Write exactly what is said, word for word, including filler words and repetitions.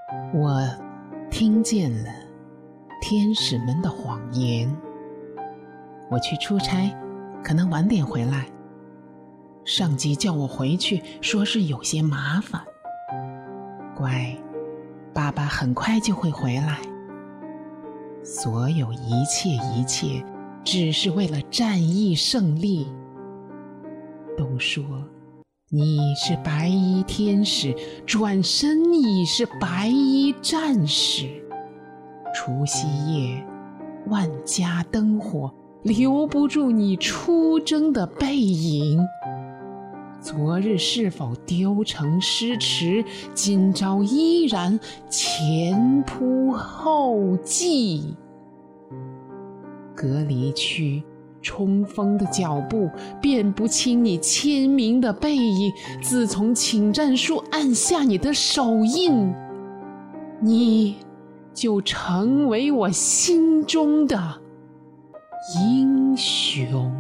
我听见了天使们的谎言。我去出差，可能晚点回来。上级叫我回去，说是有些麻烦。乖，爸爸很快就会回来。所有一切一切，只是为了战役胜利。都说你是白衣天使，转身已是白衣战士。除夕夜，万家灯火，留不住你出征的背影。昨日是否丢成诗词，今朝依然前仆后继。隔离区冲锋的脚步，辨不清你签名的背影。自从请战书按下你的手印，你就成为我心中的英雄。